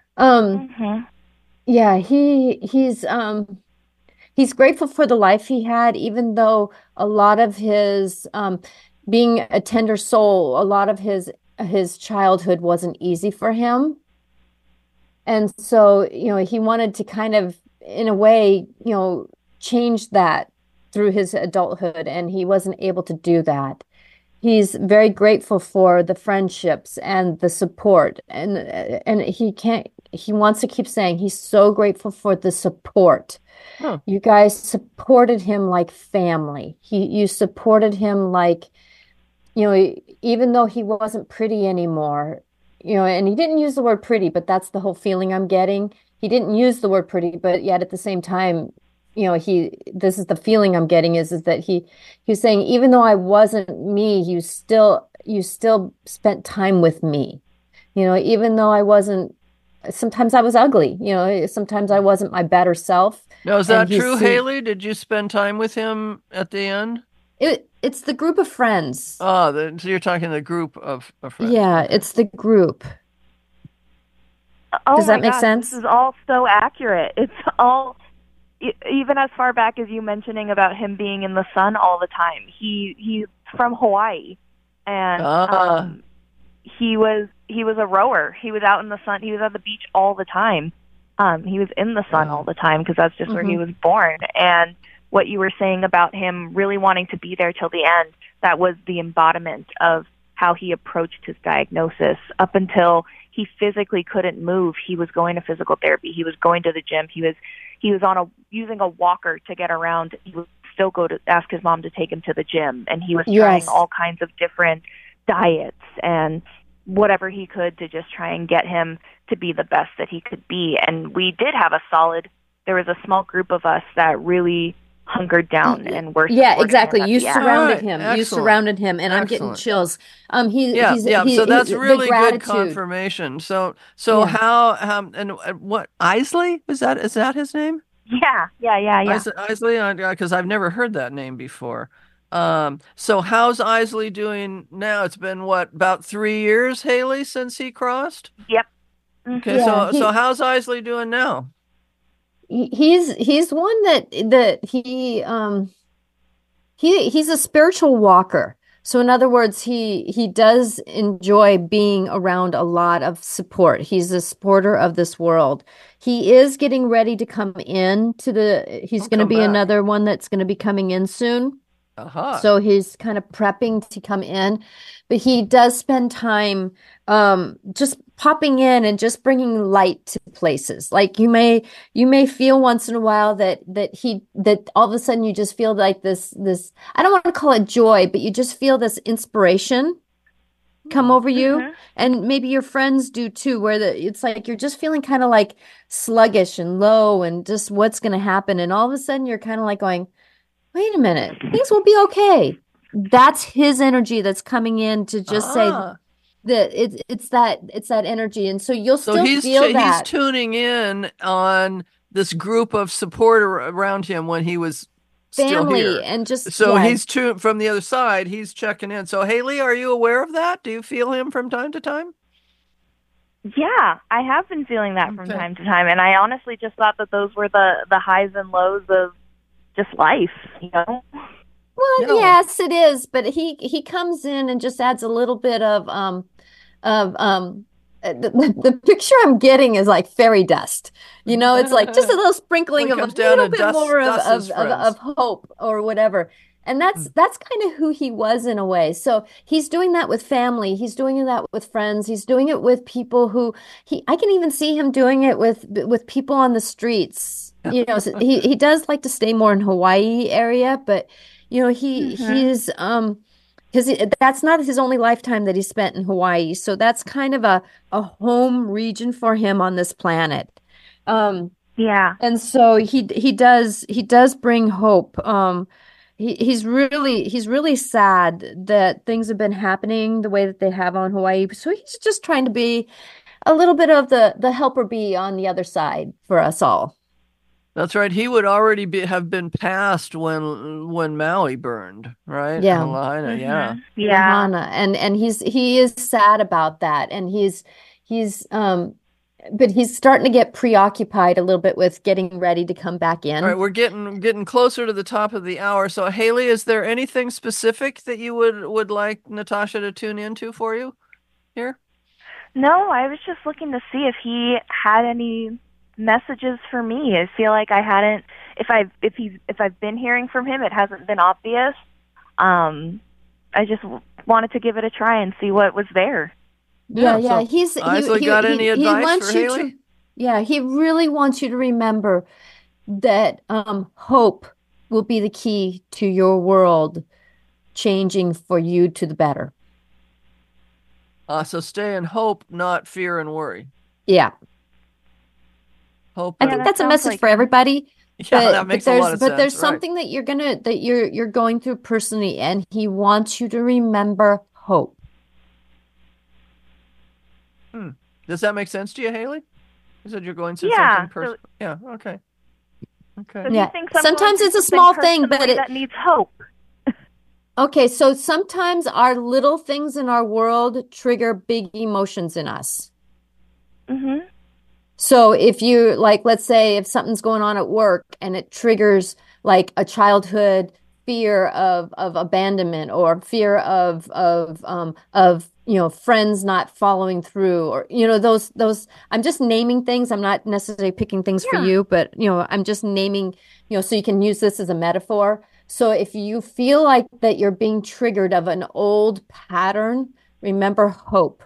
Yeah, he's grateful for the life he had, even though a lot of his, being a tender soul, a lot of his childhood wasn't easy for him. And so, he wanted to kind of, in a way, change that through his adulthood, and he wasn't able to do that. He's very grateful for the friendships and the support, and he wants to keep saying he's so grateful for the support. Huh. You guys supported him like family. You supported him like, even though he wasn't pretty anymore, and he didn't use the word pretty, but that's the whole feeling I'm getting. He didn't use the word pretty, but yet at the same time, this is the feeling I'm getting is that he was saying, even though I wasn't me, you still spent time with me. Even though I wasn't, sometimes I was ugly, sometimes I wasn't my better self. Now, is that true, Haley? Did you spend time with him at the end? It's the group of friends. Oh, so you're talking the group of friends. Yeah, it's the group. Oh, does that make gosh, sense? This is all so accurate. It's all, even as far back as you mentioning about him being in the sun all the time. He's from Hawaii, and he was a rower. He was out in the sun. He was at the beach all the time. He was in the sun all the time because that's just where he was born. And what you were saying about him really wanting to be there till the end, that was the embodiment of how he approached his diagnosis. Up until he physically couldn't move, he was going to physical therapy. He was going to the gym. He was using a walker to get around. He would still go to ask his mom to take him to the gym, and he was trying all kinds of different diets and whatever he could to just try and get him to be the best that he could be. And we did have there was a small group of us that really hungered down and were exactly. You surrounded him. Excellent. You surrounded him, and Excellent. I'm getting chills. So that's really good confirmation. So how and what Isley is that his name? Yeah. Isley, because I've never heard that name before. So how's Isley doing now? It's been about 3 years, Haley, since he crossed? Yep. Okay, so how's Isley doing now? He's one that he's a spiritual walker. So in other words, he does enjoy being around a lot of support. He's a supporter of this world. He is getting ready to come in he's going to be another one that's going to be coming in soon. So he's kind of prepping to come in, but he does spend time just popping in and just bringing light to places. Like you may feel once in a while that all of a sudden you just feel like this I don't want to call it joy, but you just feel this inspiration come over you, and maybe your friends do too, where it's like you're just feeling kind of like sluggish and low and just what's going to happen, and all of a sudden you're kind of like going, wait a minute, things will be okay. That's his energy that's coming in to just say that it's that energy. And so you'll still feel that. He's tuning in on this group of support around him when he was family still here. And just he's from the other side, he's checking in. So Haley, are you aware of that? Do you feel him from time to time? Yeah, I have been feeling that from time to time, and I honestly just thought that those were the highs and lows of just life, Well, yes, it is, but he comes in and just adds a little bit of the picture I'm getting is like fairy dust. It's like just a little sprinkling of a little bit more of hope or whatever. And that's kind of who he was in a way. So he's doing that with family. He's doing that with friends. He's doing it with people who I can even see him doing it with people on the streets. So he does like to stay more in Hawaii area, but he's because that's not his only lifetime that he spent in Hawaii. So that's kind of a home region for him on this planet. And so he does bring hope. He's really sad that things have been happening the way that they have on Hawaii. So he's just trying to be a little bit of the helper bee on the other side for us all. That's right. He would already have been passed when Maui burned, right? Yeah. Lahaina, Lahaina. And he is sad about that. And but he's starting to get preoccupied a little bit with getting ready to come back in. All right, we're getting closer to the top of the hour. So Haley, is there anything specific that you would like Natasha to tune into for you here? No, I was just looking to see if he had any messages for me. I feel like I hadn't. If I've been hearing from him, it hasn't been obvious. I just wanted to give it a try and see what was there. Yeah. So Isley got any advice for Haley? He really wants you to remember that hope will be the key to your world changing for you to the better. So stay in hope, not fear and worry. Yeah. Hope. I think that's a message for everybody. Yeah, that makes a lot of sense. But there's right. something that you're going through personally, and he wants you to remember hope. Does that make sense to you, Haley? You said you're going through Yeah, something personal. Yeah, okay. So do Yeah. you think I'm Sometimes going it's a through small something thing, but personally that needs hope? okay, so sometimes our little things in our world trigger big emotions in us. Mm-hmm. So if you like, let's say if something's going on at work and it triggers like a childhood fear of abandonment or fear of friends not following through, or those I'm just naming things. I'm not necessarily picking things for Yeah. you, but I'm just naming, so you can use this as a metaphor. So if you feel like that you're being triggered of an old pattern, remember hope.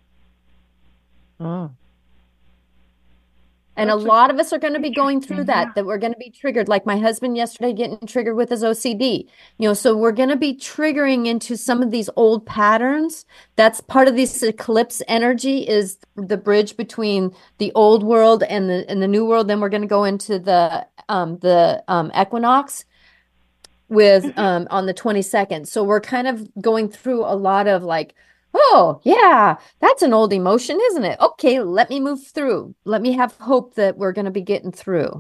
Oh. And a That's lot of us are going to be going through Interesting, that we're going to be triggered. Like my husband yesterday getting triggered with his OCD. So we're going to be triggering into some of these old patterns. That's part of this eclipse energy, is the bridge between the old world and the new world. Then we're going to go into the equinox with on the 22nd. So we're kind of going through a lot of like, oh, yeah, that's an old emotion, isn't it? Okay, let me move through. Let me have hope that we're going to be getting through.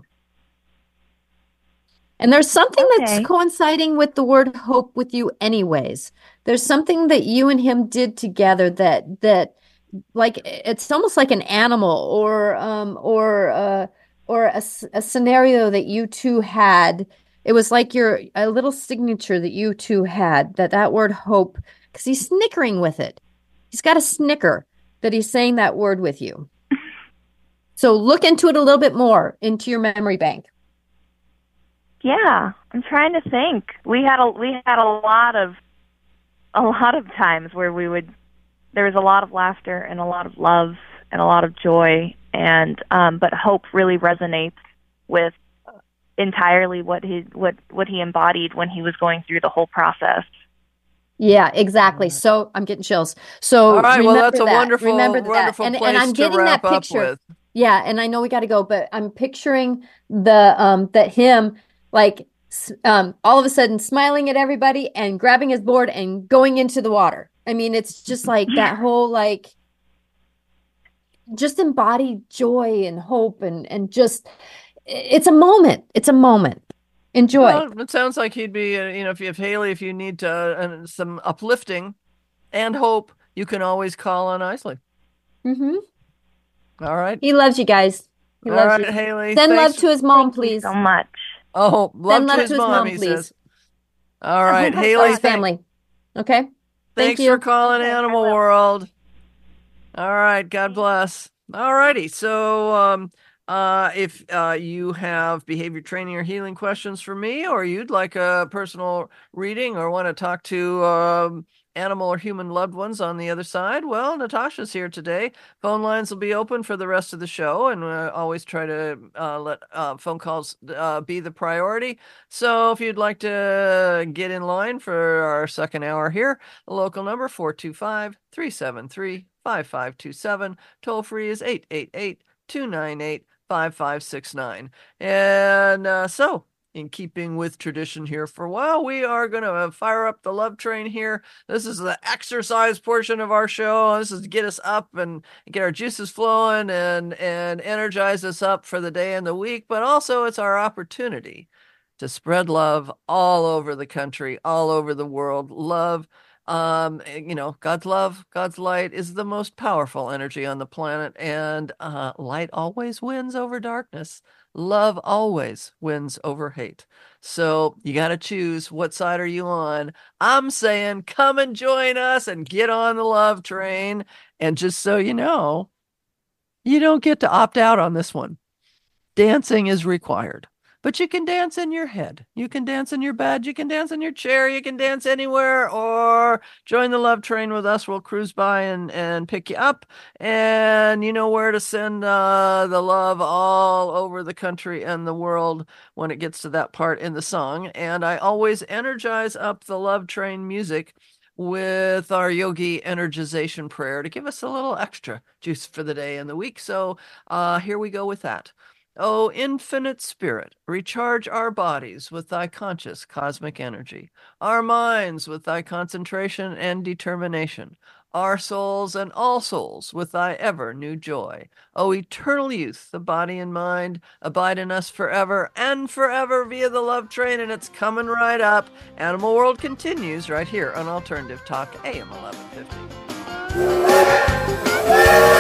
And there's something that's Okay. coinciding with the word hope with you anyways. There's something that you and him did together that like it's almost like an animal or a scenario that you two had. It was like a little signature that you two had, that word hope, because he's snickering with it. He's got a snicker that he's saying that word with you. So look into it a little bit more, into your memory bank. Yeah, I'm trying to think. We had a lot of times where there was a lot of laughter and a lot of love and a lot of joy, and but hope really resonates with entirely what he embodied when he was going through the whole process. Yeah, exactly. So I'm getting chills. So All right, well, that's a that. wonderful, Remember that. wonderful And place I'm to getting that wrap up picture. with. Yeah, and I know we got to go, but I'm picturing that him like all of a sudden smiling at everybody and grabbing his board and going into the water. I mean, it's just like that whole like just embody joy and hope and just it's a moment. It's a moment. Enjoy. Well, it sounds like he'd be, if Haley, if you need some uplifting and hope, you can always call on Isley. Mm-hmm. All right. He loves you guys. He All loves right, you. Haley. Send thanks. love to his mom, Thank please. you so much. Oh, love Send to love his to his mom, mom, he please. says. All right, Or Haley. his family. Okay. Thank Thanks you. for calling Okay, I Animal will. World. All right, God bless. All righty. So, if you have behavior training or healing questions for me, or you'd like a personal reading, or want to talk to animal or human loved ones on the other side, well, Natasha's here today. Phone lines will be open for the rest of the show, and always try to let phone calls be the priority. So if you'd like to get in line for our second hour here, the local number 425-373-5527. Toll free is 888-298-5569. And so, in keeping with tradition here for a while, we are going to fire up the love train here. This is the exercise portion of our show. This is to get us up and get our juices flowing and energize us up for the day and the week. But also, it's our opportunity to spread love all over the country, all over the world. Love, God's love, God's light is the most powerful energy on the planet, and light always wins over darkness. Love always wins over hate. So you got to choose, what side are you on? I'm saying come and join us and get on the love train. And just so you know, you don't get to opt out on this one. Dancing is required. But you can dance in your head. You can dance in your bed. You can dance in your chair. You can dance anywhere, or join the love train with us. We'll cruise by and pick you up. And you know where to send the love all over the country and the world when it gets to that part in the song. And I always energize up the love train music with our yogi energization prayer to give us a little extra juice for the day and the week. So here we go with that. O infinite spirit, recharge our bodies with thy conscious cosmic energy, our minds with thy concentration and determination, our souls and all souls with thy ever new joy. O eternal youth, the body and mind abide in us forever and forever via the love train, and it's coming right up. Animal World continues right here on Alternative Talk, AM 1150.